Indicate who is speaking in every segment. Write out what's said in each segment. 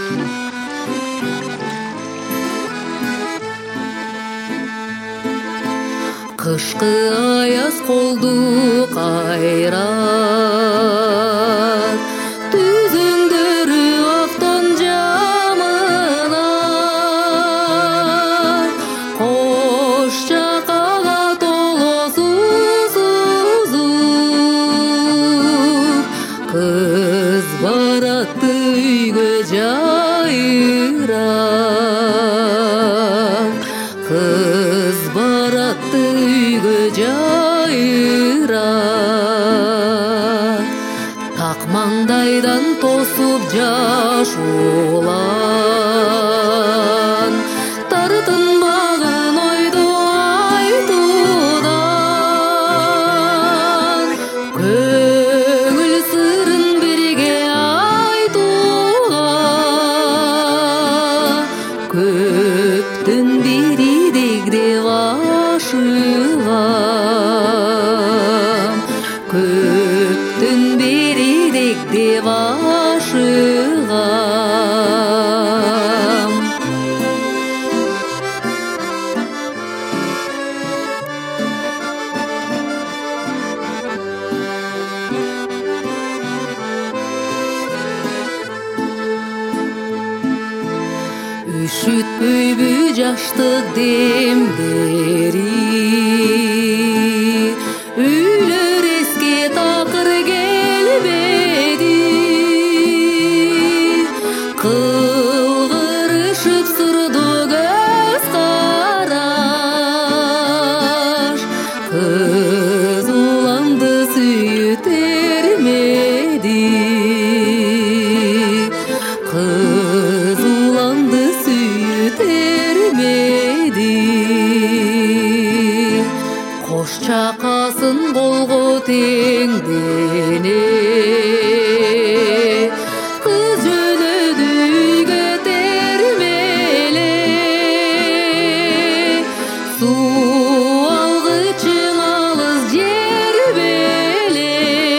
Speaker 1: Кышкы аяз колду кайрат, түзүңдөрү актан жамынат, кош чакага толо сузуп, кыз баратты үйгө жайрап, кыз баратты үйгө жайрап, так маңдайдан тосуп жаш улан, тартынбагын ойду айтуудан, көңүл сырын бирге айтууга, көптүн биридек деп ашыгам, көптүн биридек деп ашыгам. Üşütпөйбү жаштык демдери, үйлөр эске такыр келбеди, кылгырышып сурду көз караш, кыз уланды сүйүп термеди, кыз уланды сүйүп термеди, кош чакасын колго теңдене, кыз жөнөдү үйгө термеле, суу алгычың алыс жер беле,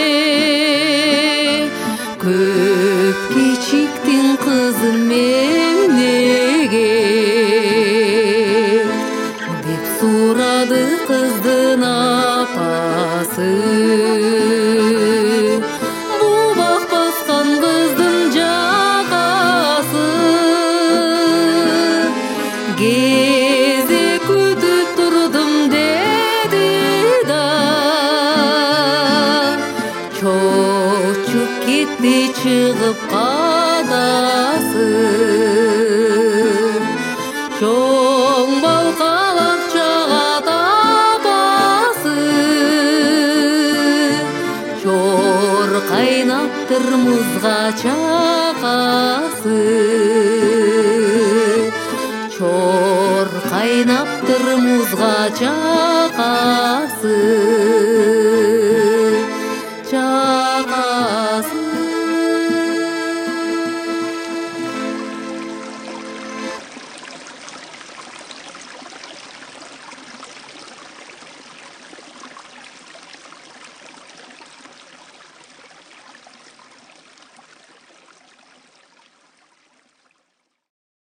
Speaker 1: көп кечиктин кызым эмнеге деп сурады кыздын апасы. Бубак баскан кыздын жакасы, кезек күтүп турдум деди да, чочуп кетти чыгып кадасы, чоң балкалак чагат апасы, чор кайнаптыр музга чакасы, чор кайнаптыр музга чакасы.